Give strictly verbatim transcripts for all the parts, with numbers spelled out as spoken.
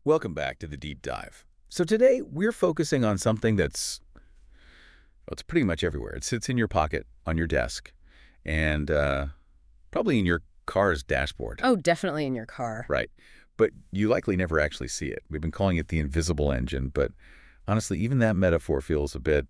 Welcome back to the Deep Dive. So today we're focusing on something that's, well, it's pretty much everywhere. It sits in your pocket, on your desk, and uh, probably in your car's dashboard. Oh, definitely in your car. Right. But you likely never actually see it. We've been calling it the invisible engine, but honestly, even that metaphor feels a bit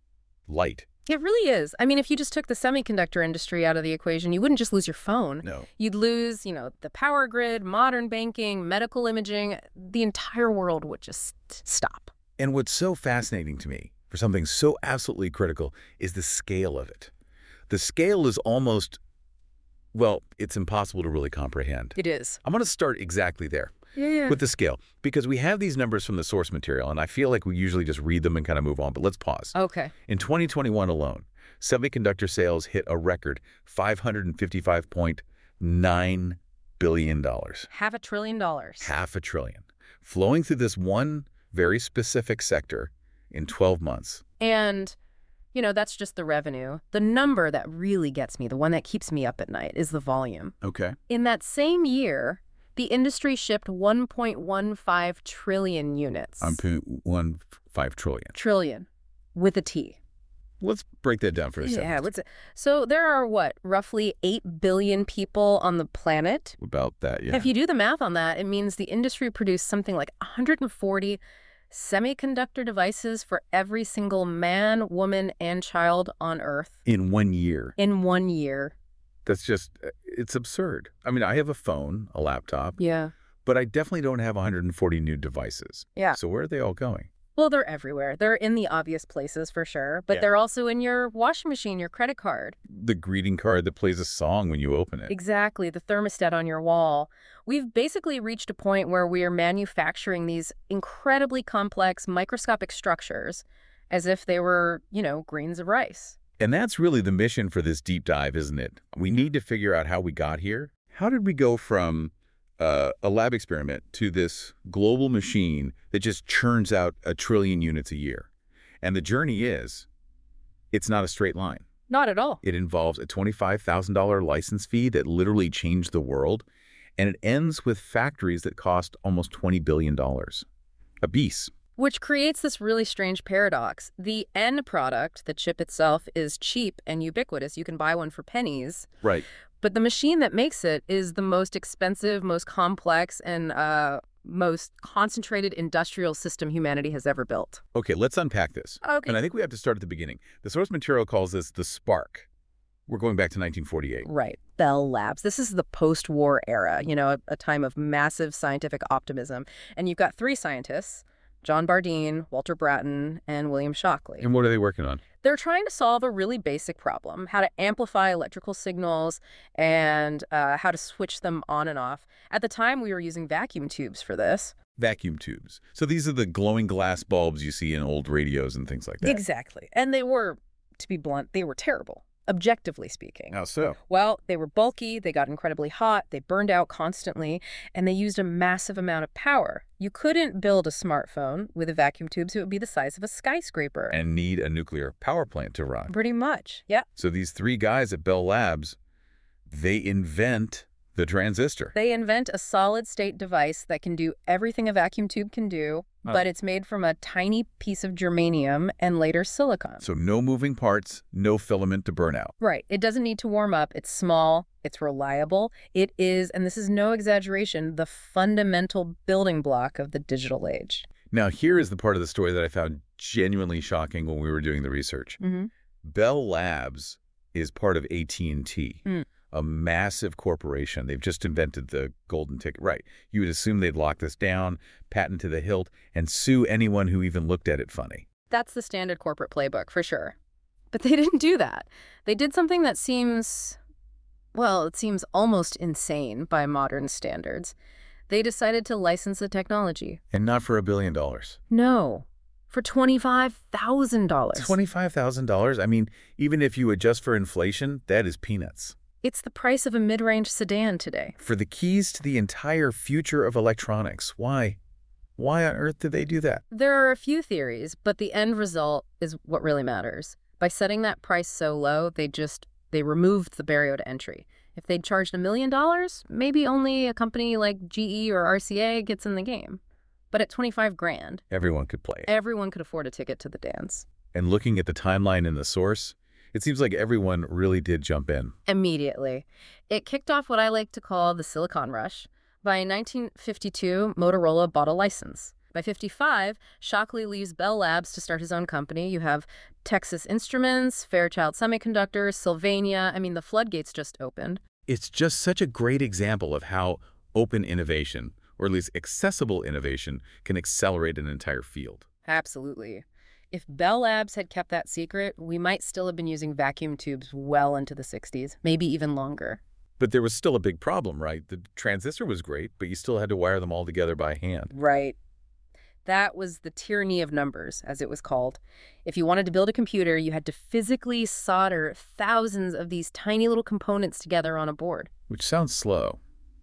light. It really is. I mean, if you just took the semiconductor industry out of the equation, you wouldn't just lose your phone. No. You'd lose, you know, the power grid, modern banking, medical imaging. The entire world would just stop. And what's so fascinating to me, for something so absolutely critical, is the scale of it. The scale is almost, well, it's impossible to really comprehend. It is. I'm going to start exactly there. Yeah, yeah. With the scale, because we have these numbers from the source material, and I feel like we usually just read them and kind of move on, but let's pause. Okay. In twenty twenty-one alone, semiconductor sales hit a record five hundred fifty-five point nine billion dollars. Half a trillion dollars. Half a trillion. Flowing through this one very specific sector in twelve months. And, you know, that's just the revenue. The number that really gets me, the one that keeps me up at night, is the volume. Okay. In that same year, the industry shipped one point one five trillion units. one point one five trillion. Trillion, with a T. Let's break that down for a second. Yeah, what's it? So there are, what, roughly eight billion people on the planet? About that, yeah. If you do the math on that, it means the industry produced something like one hundred forty semiconductor devices for every single man, woman, and child on Earth. In one year. In one year. That's just, it's absurd. I mean, I have a phone, a laptop. Yeah. But I definitely don't have one hundred forty new devices. Yeah. So where are they all going? Well, they're everywhere. They're in the obvious places for sure, but Yeah. they're also in your washing machine, your credit card. The greeting card that plays a song when you open it. Exactly, the thermostat on your wall. We've basically reached a point where we are manufacturing these incredibly complex microscopic structures as if they were, you know, grains of rice. And that's really the mission for this deep dive, isn't it? We need to figure out how we got here. How did we go from uh, a lab experiment to this global machine that just churns out a trillion units a year? And the journey is, it's not a straight line. Not at all. It involves a twenty-five thousand dollar license fee that literally changed the world. And it ends with factories that cost almost twenty billion dollars. A beast. Which creates this really strange paradox. The end product, the chip itself, is cheap and ubiquitous. You can buy one for pennies. Right. But the machine that makes it is the most expensive, most complex, and uh, most concentrated industrial system humanity has ever built. Okay, let's unpack this. Okay. And I think we have to start at the beginning. The source material calls this the spark. We're going back to nineteen forty-eight. Right. Bell Labs. This is the post-war era, you know, a, a time of massive scientific optimism. And you've got three scientists, John Bardeen, Walter Brattain, and William Shockley. And what are they working on? They're trying to solve a really basic problem, how to amplify electrical signals and uh, how to switch them on and off. At the time, we were using vacuum tubes for this. Vacuum tubes. So these are the glowing glass bulbs you see in old radios and things like that. Exactly. And they were, to be blunt, they were terrible, objectively speaking. How so? Well, they were bulky, they got incredibly hot, they burned out constantly, and they used a massive amount of power. You couldn't build a smartphone with a vacuum tube, so it would be the size of a skyscraper. And need a nuclear power plant to run. Pretty much, yeah. So these three guys at Bell Labs, they invent the transistor. They invent a solid-state device that can do everything a vacuum tube can do, Oh. but it's made from a tiny piece of germanium and later silicon. So no moving parts, no filament to burn out. Right. It doesn't need to warm up. It's small. It's reliable. It is, and this is no exaggeration, the fundamental building block of the digital age. Now, here is the part of the story that I found genuinely shocking when we were doing the research. Mm-hmm. Bell Labs is part of A T and T, Mm. a massive corporation. They've just invented the golden ticket. Right. You would assume they'd lock this down, patent to the hilt, and sue anyone who even looked at it funny. That's the standard corporate playbook, for sure. But they didn't do that. They did something that seems, well, it seems almost insane by modern standards. They decided to license the technology. And not for a billion dollars. No, for twenty-five thousand dollars. twenty-five thousand dollars? I mean, even if you adjust for inflation, that is peanuts. It's the price of a mid-range sedan today. For the keys to the entire future of electronics. Why? Why on earth did they do that? There are a few theories, but the end result is what really matters. By setting that price so low, they just, they removed the barrier to entry. If they'd charged a million dollars, maybe only a company like G E or R C A gets in the game. But at twenty-five grand, Everyone could play. everyone could afford a ticket to the dance. And looking at the timeline in the source, it seems like everyone really did jump in. Immediately. It kicked off what I like to call the Silicon Rush. By nineteen fifty-two, Motorola bought a license. By fifty-five, Shockley leaves Bell Labs to start his own company. You have Texas Instruments, Fairchild Semiconductor, Sylvania. I mean, the floodgates just opened. It's just such a great example of how open innovation, or at least accessible innovation, can accelerate an entire field. Absolutely. If Bell Labs had kept that secret, we might still have been using vacuum tubes well into the sixties, maybe even longer. But there was still a big problem, right? The transistor was great, but you still had to wire them all together by hand. Right. That was the tyranny of numbers, as it was called. If you wanted to build a computer, you had to physically solder thousands of these tiny little components together on a board. Which sounds slow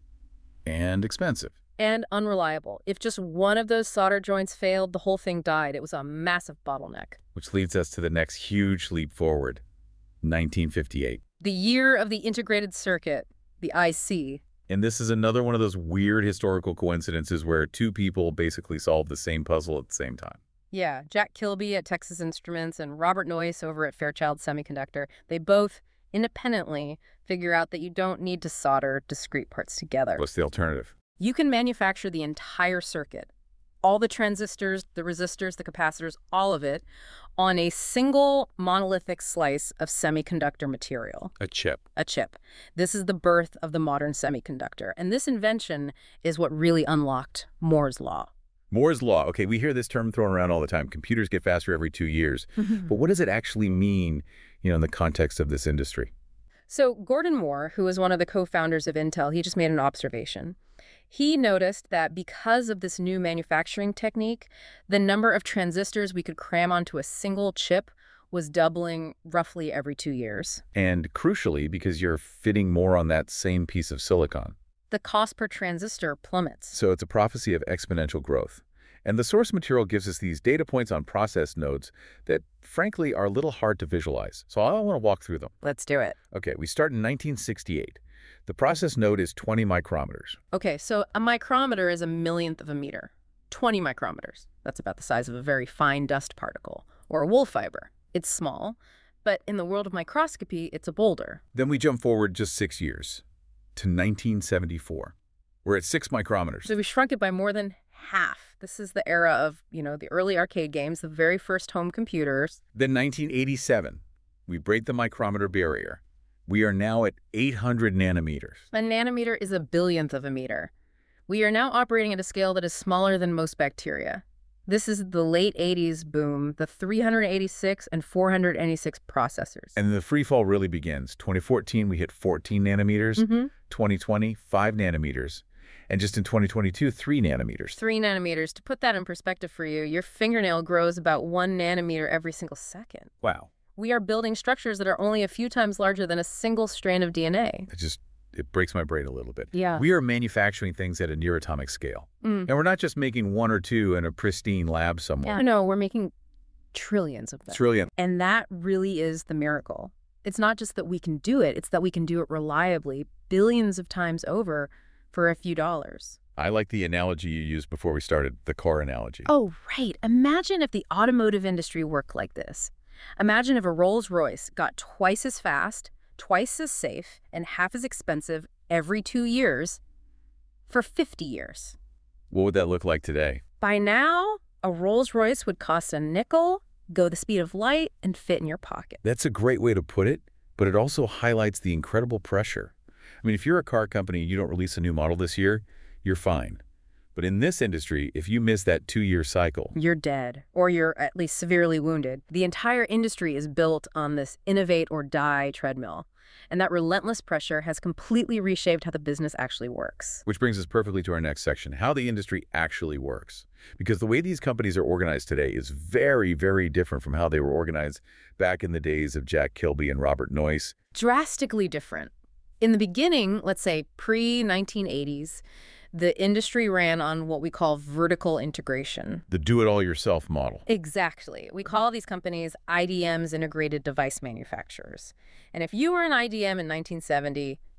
and expensive. And unreliable. If just one of those solder joints failed, the whole thing died. It was a massive bottleneck. Which leads us to the next huge leap forward, nineteen fifty-eight. The year of the integrated circuit, the I C. And this is another one of those weird historical coincidences where two people basically solve the same puzzle at the same time. Yeah, Jack Kilby at Texas Instruments and Robert Noyce over at Fairchild Semiconductor, they both independently figure out that you don't need to solder discrete parts together. What's the alternative? You can manufacture the entire circuit, all the transistors, the resistors, the capacitors, all of it, on a single monolithic slice of semiconductor material. A chip. A chip. This is the birth of the modern semiconductor. And this invention is what really unlocked Moore's Law. Moore's Law. Okay, we hear this term thrown around all the time. Computers get faster every two years. But what does it actually mean, you know, in the context of this industry? So Gordon Moore, who was one of the co-founders of Intel, he just made an observation. He noticed that because of this new manufacturing technique, the number of transistors we could cram onto a single chip was doubling roughly every two years. And crucially, because you're fitting more on that same piece of silicon. The cost per transistor plummets. So it's a prophecy of exponential growth. And the source material gives us these data points on process nodes that, frankly, are a little hard to visualize. So I want to walk through them. Let's do it. Okay, we start in nineteen sixty-eight. The process node is twenty micrometers. Okay, so a micrometer is a millionth of a meter. twenty micrometers. That's about the size of a very fine dust particle. Or a wool fiber. It's small, but in the world of microscopy, it's a boulder. Then we jump forward just six years to nineteen seventy-four. We're at six micrometers. So we shrunk it by more than half. This is the era of, you know, the early arcade games, the very first home computers. Then nineteen eighty-seven, we break the micrometer barrier. We are now at eight hundred nanometers. A nanometer is a billionth of a meter. We are now operating at a scale that is smaller than most bacteria. This is the late eighties boom, the three eighty-six and four eighty-six processors. And the free fall really begins. twenty fourteen, we hit fourteen nanometers. Mm-hmm. twenty twenty, five nanometers. And just in twenty twenty-two, three nanometers. Three nanometers. To put that in perspective for you, your fingernail grows about one nanometer every single second. Wow. We are building structures that are only a few times larger than a single strand of D N A. It just, it breaks my brain a little bit. Yeah. We are manufacturing things at a near atomic scale. Mm. And we're not just making one or two in a pristine lab somewhere. Yeah. No, we're making trillions of them. Trillion. And that really is the miracle. It's not just that we can do it, it's that we can do it reliably, billions of times over, for a few dollars. I like the analogy you used before we started, the car analogy. Oh, right. Imagine if the automotive industry worked like this. Imagine if a Rolls-Royce got twice as fast, twice as safe, and half as expensive every two years for fifty years. What would that look like today? By now, a Rolls-Royce would cost a nickel, go the speed of light, and fit in your pocket. That's a great way to put it, but it also highlights the incredible pressure. I mean, if you're a car company and you don't release a new model this year, you're fine. But in this industry, if you miss that two-year cycle, you're dead, or you're at least severely wounded. The entire industry is built on this innovate or die treadmill. And that relentless pressure has completely reshaped how the business actually works. Which brings us perfectly to our next section, how the industry actually works. Because the way these companies are organized today is very, very different from how they were organized back in the days of Jack Kilby and Robert Noyce. Drastically different. In the beginning, let's say pre nineteen eighties, the industry ran on what we call vertical integration. The do-it-all-yourself model. Exactly. We call these companies I D Ms, integrated device manufacturers. And if you were an I D M in nineteen seventy,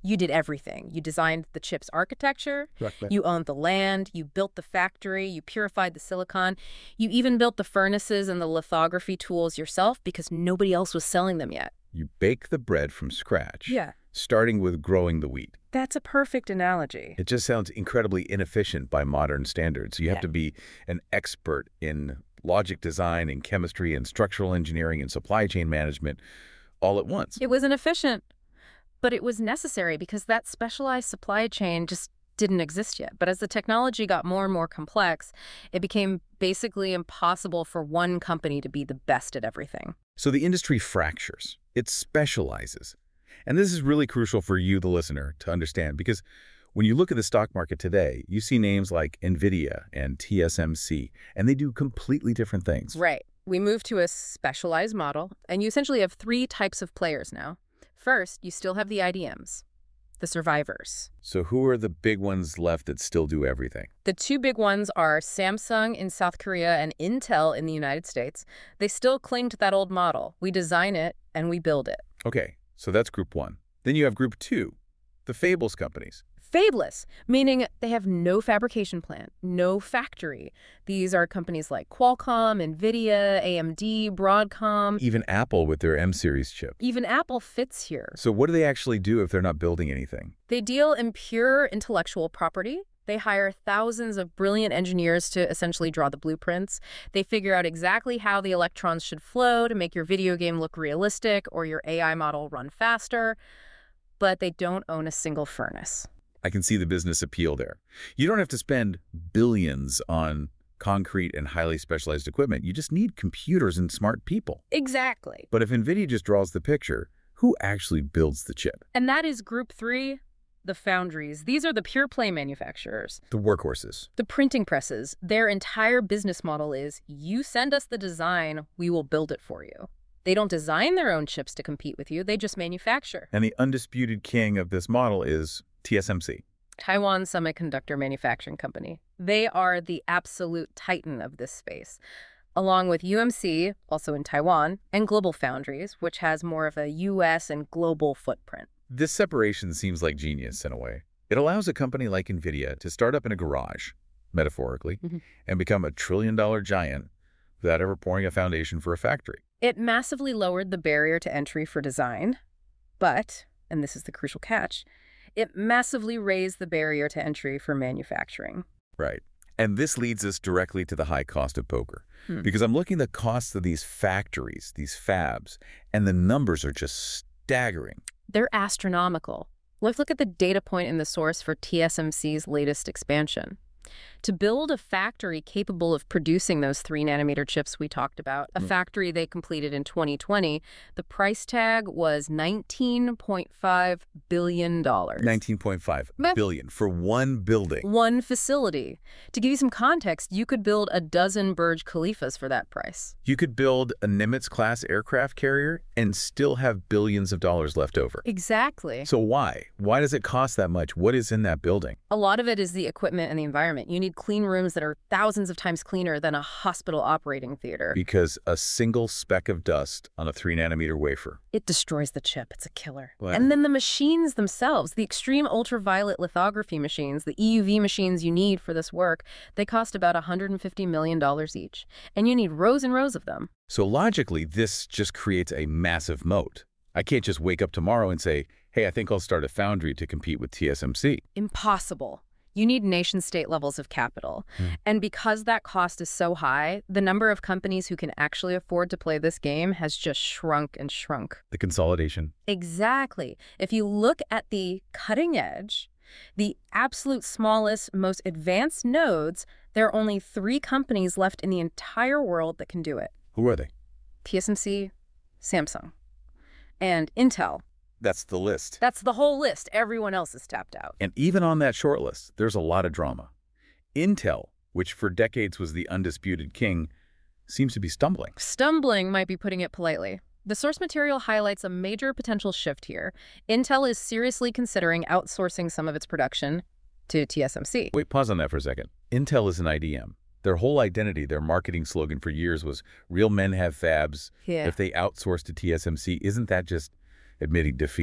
You did everything. You designed the chip's architecture, Right. you owned the land, you built the factory, you purified the silicon, you even built the furnaces and the lithography tools yourself because nobody else was selling them yet. You bake the bread from scratch, Yeah. starting with growing the wheat. That's a perfect analogy. It just sounds incredibly inefficient by modern standards. You have Yeah. to be an expert in logic design and chemistry and structural engineering and supply chain management all at once. It was inefficient, but it was necessary because that specialized supply chain just didn't exist yet. But as the technology got more and more complex, it became basically impossible for one company to be the best at everything. So the industry fractures. It specializes. And this is really crucial for you, the listener, to understand, because when you look at the stock market today, you see names like NVIDIA and T S M C, and they do completely different things. Right. We moved to a specialized model, and you essentially have three types of players now. First, you still have the I D Ms, the survivors. So who are the big ones left that still do everything? The two big ones are Samsung in South Korea and Intel in the United States. They still cling to that old model. We design it and we build it. Okay, so that's group one. Then you have group two, the fabless companies. Fabless, meaning they have no fabrication plant, no factory. These are companies like Qualcomm, NVIDIA, A M D, Broadcom. Even Apple with their M series chip. Even Apple fits here. So what do they actually do if they're not building anything? They deal in pure intellectual property. They hire thousands of brilliant engineers to essentially draw the blueprints. They figure out exactly how the electrons should flow to make your video game look realistic or your A I model run faster. But they don't own a single furnace. I can see the business appeal there. You don't have to spend billions on concrete and highly specialized equipment. You just need computers and smart people. Exactly. But if NVIDIA just draws the picture, who actually builds the chip? And that is group three, the foundries. These are the pure play manufacturers. The workhorses. The printing presses. Their entire business model is, you send us the design, we will build it for you. They don't design their own chips to compete with you, they just manufacture. And the undisputed king of this model is T S M C. Taiwan Semiconductor Manufacturing Company. They are the absolute titan of this space, along with U M C, also in Taiwan, and Global Foundries, which has more of a U S and global footprint. This separation seems like genius in a way. It allows a company like NVIDIA to start up in a garage, metaphorically, Mhm. and become a trillion-dollar giant without ever pouring a foundation for a factory. It massively lowered the barrier to entry for design, but, and this is the crucial catch, it massively raised the barrier to entry for manufacturing. Right. And this leads us directly to the high cost of poker. Hmm. Because I'm looking at the costs of these factories, these fabs, and the numbers are just staggering. They're astronomical. Let's look at the data point in the source for T S M C's latest expansion. To build a factory capable of producing those three nanometer chips we talked about, a Mm. factory they completed in twenty twenty, the price tag was nineteen point five billion dollars. nineteen point five Meh. billion for one building. One facility. To give you some context, you could build a dozen Burj Khalifas for that price. You could build a Nimitz-class aircraft carrier and still have billions of dollars left over. Exactly. So why? Why does it cost that much? What is in that building? A lot of it is the equipment and the environment. You need clean rooms that are thousands of times cleaner than a hospital operating theater. Because a single speck of dust on a three nanometer wafer. It destroys the chip. It's a killer. Wow. And then the machines themselves, the extreme ultraviolet lithography machines, the E U V machines you need for this work, they cost about one hundred fifty million dollars each. And you need rows and rows of them. So logically, this just creates a massive moat. I can't just wake up tomorrow and say, hey, I think I'll start a foundry to compete with T S M C. Impossible. You need nation-state levels of capital. Hmm. And because that cost is so high, the number of companies who can actually afford to play this game has just shrunk and shrunk. The consolidation. Exactly. If you look at the cutting edge, the absolute smallest, most advanced nodes, there are only three companies left in the entire world that can do it. Who are they? T S M C, Samsung, and Intel. That's the list. That's the whole list. Everyone else is tapped out. And even on that short list, there's a lot of drama. Intel, which for decades was the undisputed king, seems to be stumbling. Stumbling might be putting it politely. The source material highlights a major potential shift here. Intel is seriously considering outsourcing some of its production to T S M C. Wait, pause on that for a second. Intel is an I D M. Their whole identity, their marketing slogan for years was, real men have fabs. Yeah. If they outsource to T S M C, isn't that just admitting defeat?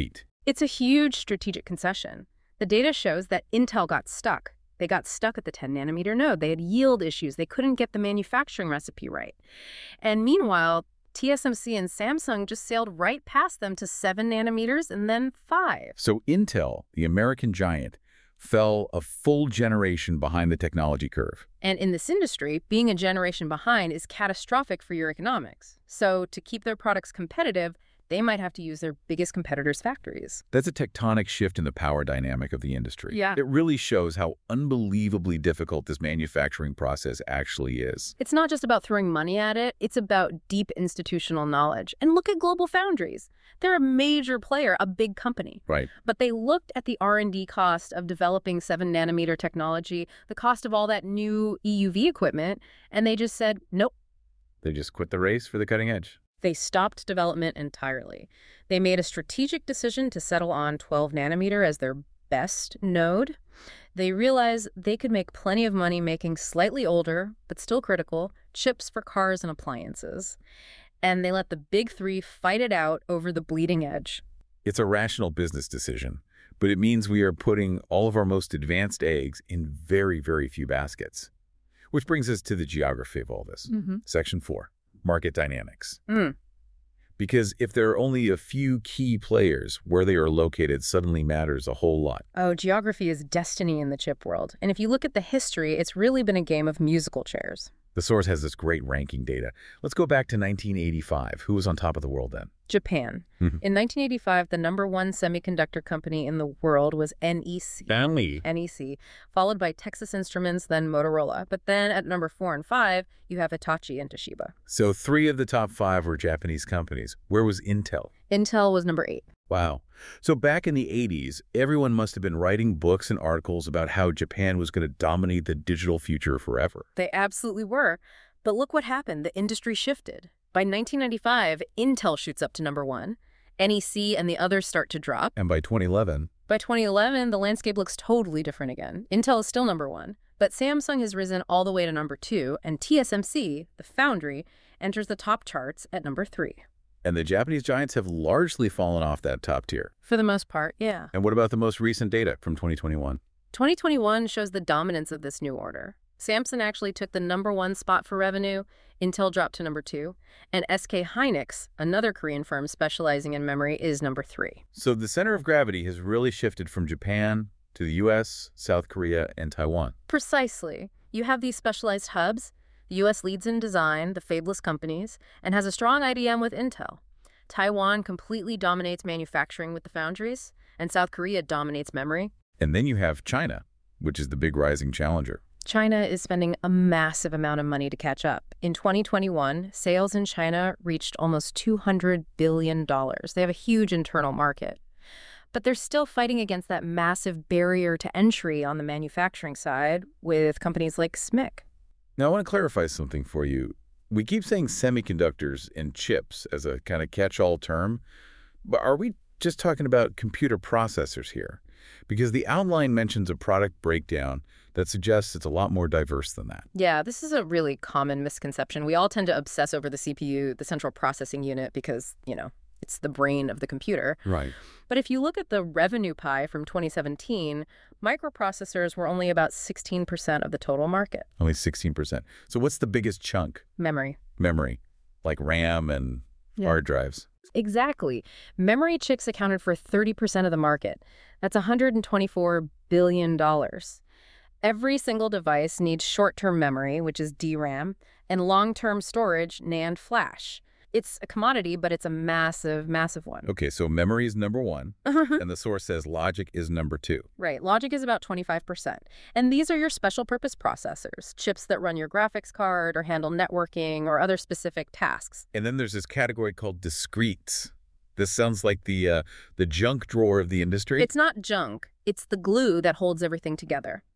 It's a huge strategic concession. The data shows that Intel got stuck. They got stuck at the ten nanometer node. They had yield issues. They couldn't get the manufacturing recipe right. And meanwhile, T S M C and Samsung just sailed right past them to seven nanometers and then five. So Intel, the American giant, fell a full generation behind the technology curve. And in this industry, being a generation behind is catastrophic for your economics. So to keep their products competitive, they might have to use their biggest competitors' factories. That's a tectonic shift in the power dynamic of the industry. Yeah. It really shows how unbelievably difficult this manufacturing process actually is. It's not just about throwing money at it, it's about deep institutional knowledge. And look at GlobalFoundries. They're a major player, a big company. Right. But they looked at the R and D cost of developing seven nanometer technology, the cost of all that new E U V equipment, and they just said, nope. They just quit the race for the cutting edge. They stopped development entirely. They made a strategic decision to settle on twelve nanometer as their best node. They realized they could make plenty of money making slightly older, but still critical, chips for cars and appliances. And they let the big three fight it out over the bleeding edge. It's a rational business decision, but it means we are putting all of our most advanced eggs in very, very few baskets. Which brings us to the geography of all this. Mm-hmm. Section four. Market dynamics. Mm. Because if there are only a few key players, where they are located suddenly matters a whole lot. Oh, geography is destiny in the chip world. And if you look at the history, it's really been a game of musical chairs. The source has this great ranking data. Let's go back to nineteen eighty-five. Who was on top of the world then? Japan. Mhm. In nineteen eighty-five, the number one semiconductor company in the world was N E C. Family. N E C, followed by Texas Instruments, then Motorola. But then at number four and five, you have Hitachi and Toshiba. So three of the top five were Japanese companies. Where was Intel? Intel was number eight. Wow. So back in the eighties, everyone must have been writing books and articles about how Japan was going to dominate the digital future forever. They absolutely were. But look what happened. The industry shifted. By nineteen ninety-five, Intel shoots up to number one. N E C and the others start to drop. And by twenty eleven... By twenty eleven, the landscape looks totally different again. Intel is still number one. But Samsung has risen all the way to number two, and T S M C, the foundry, enters the top charts at number three. And the Japanese giants have largely fallen off that top tier. For the most part, yeah. And what about the most recent data from twenty twenty-one? twenty twenty-one shows the dominance of this new order. Samsung actually took the number one spot for revenue, Intel dropped to number two, and S K Hynix, another Korean firm specializing in memory, is number three. So the center of gravity has really shifted from Japan to the U S, South Korea, and Taiwan. Precisely. You have these specialized hubs. The U S leads in design, the fabless companies, and has a strong I D M with Intel. Taiwan completely dominates manufacturing with the foundries, and South Korea dominates memory. And then you have China, which is the big rising challenger. China is spending a massive amount of money to catch up. In twenty twenty-one, sales in China reached almost two hundred billion dollars. They have a huge internal market. But they're still fighting against that massive barrier to entry on the manufacturing side with companies like S M I C. Now, I want to clarify something for you. We keep saying semiconductors and chips as a kind of catch-all term, but are we just talking about computer processors here? Because the outline mentions a product breakdown that suggests it's a lot more diverse than that. Yeah, this is a really common misconception. We all tend to obsess over the C P U, the central processing unit, because, you know, it's the brain of the computer. Right. But if you look at the revenue pie from twenty seventeen, microprocessors were only about sixteen percent of the total market. Only sixteen percent. So what's the biggest chunk? Memory. Memory, like RAM and Yeah. hard drives. Exactly. Memory chips accounted for thirty percent of the market. That's one hundred twenty-four billion dollars. Every single device needs short-term memory, which is D RAM, and long-term storage, NAND flash. It's a commodity, but it's a massive, massive one. Okay, so memory is number one, and the source says logic is number two. Right. Logic is about twenty-five percent. And these are your special purpose processors, chips that run your graphics card or handle networking or other specific tasks. And then there's this category called discretes. This sounds like the uh, the junk drawer of the industry. It's not junk. It's the glue that holds everything together.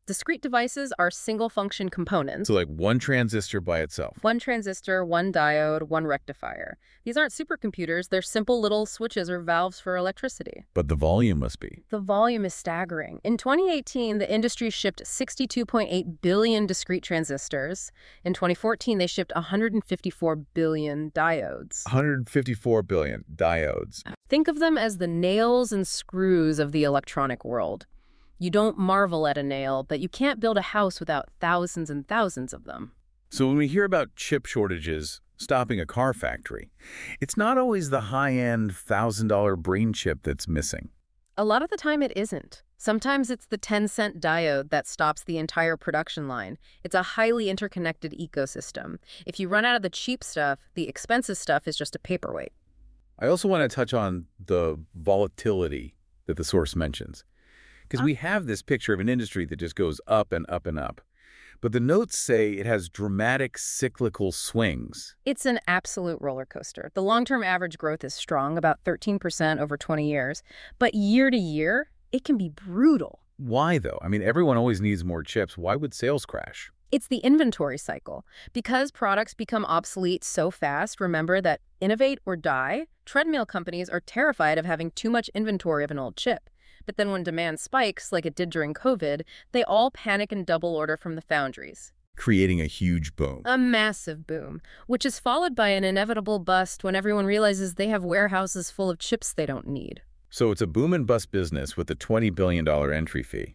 Discrete devices are single-function components. So like one transistor by itself. One transistor, one diode, one rectifier. These aren't supercomputers, they're simple little switches or valves for electricity. But the volume must be. The volume is staggering. In twenty eighteen, the industry shipped sixty-two point eight billion discrete transistors. In twenty fourteen, they shipped one hundred fifty-four billion diodes. one hundred fifty-four billion diodes. Think of them as the nails and screws of the electronic world. You don't marvel at a nail, but you can't build a house without thousands and thousands of them. So when we hear about chip shortages stopping a car factory, it's not always the high-end one thousand dollar brain chip that's missing. A lot of the time it isn't. Sometimes it's the ten cent diode that stops the entire production line. It's a highly interconnected ecosystem. If you run out of the cheap stuff, the expensive stuff is just a paperweight. I also want to touch on the volatility that the source mentions. Because we have this picture of an industry that just goes up and up and up. But the notes say it has dramatic cyclical swings. It's an absolute roller coaster. The long-term average growth is strong, about thirteen percent over twenty years. But year to year, it can be brutal. Why, though? I mean, everyone always needs more chips. Why would sales crash? It's the inventory cycle. Because products become obsolete so fast, remember that innovate or die, treadmill companies are terrified of having too much inventory of an old chip. But then when demand spikes, like it did during COVID, they all panic and double order from the foundries. Creating a huge boom. A massive boom, which is followed by an inevitable bust when everyone realizes they have warehouses full of chips they don't need. So it's a boom and bust business with a twenty billion dollar entry fee.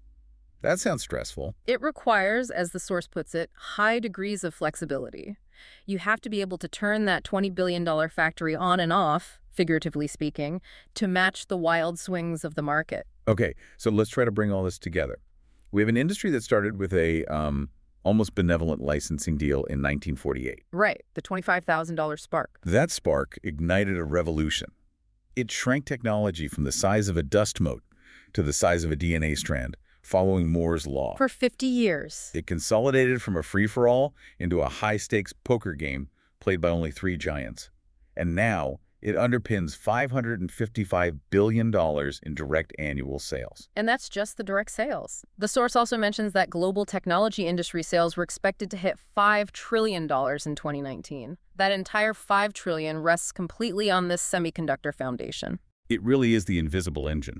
That sounds stressful. It requires, as the source puts it, high degrees of flexibility. You have to be able to turn that twenty billion dollar factory on and off, figuratively speaking, to match the wild swings of the market. Okay, so let's try to bring all this together. We have an industry that started with a um, almost benevolent licensing deal in nineteen forty-eight. Right, the twenty-five thousand dollar spark. That spark ignited a revolution. It shrank technology from the size of a dust mote to the size of a D N A strand, following Moore's law. For fifty years. It consolidated from a free-for-all into a high-stakes poker game played by only three giants. And now, it underpins five hundred fifty-five billion dollars in direct annual sales. And that's just the direct sales. The source also mentions that global technology industry sales were expected to hit five trillion dollars in twenty nineteen. That entire five trillion dollars rests completely on this semiconductor foundation. It really is the invisible engine.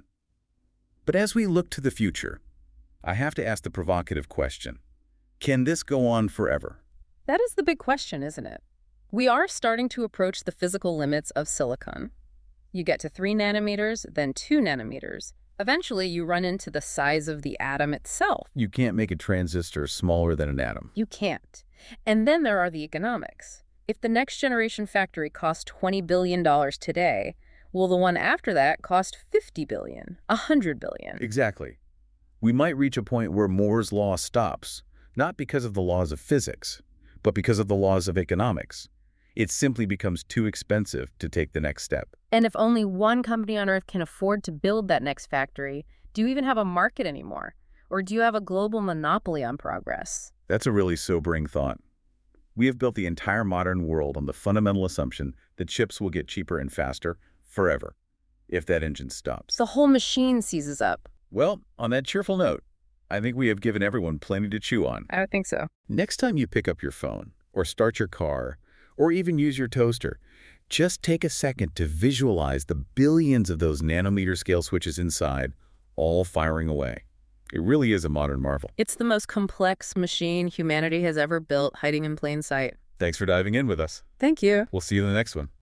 But as we look to the future, I have to ask the provocative question, can this go on forever? That is the big question, isn't it? We are starting to approach the physical limits of silicon. You get to three nanometers, then two nanometers. Eventually, you run into the size of the atom itself. You can't make a transistor smaller than an atom. You can't. And then there are the economics. If the next generation factory costs twenty billion dollars today, will the one after that cost fifty billion dollars, one hundred billion dollars? Exactly. We might reach a point where Moore's law stops, not because of the laws of physics, but because of the laws of economics. It simply becomes too expensive to take the next step. And if only one company on Earth can afford to build that next factory, do you even have a market anymore? Or do you have a global monopoly on progress? That's a really sobering thought. We have built the entire modern world on the fundamental assumption that chips will get cheaper and faster forever, if that engine stops. The whole machine seizes up. Well, on that cheerful note, I think we have given everyone plenty to chew on. I would think so. Next time you pick up your phone, or start your car, or even use your toaster, just take a second to visualize the billions of those nanometer scale switches inside, all firing away. It really is a modern marvel. It's the most complex machine humanity has ever built, hiding in plain sight. Thanks for diving in with us. Thank you. We'll see you in the next one.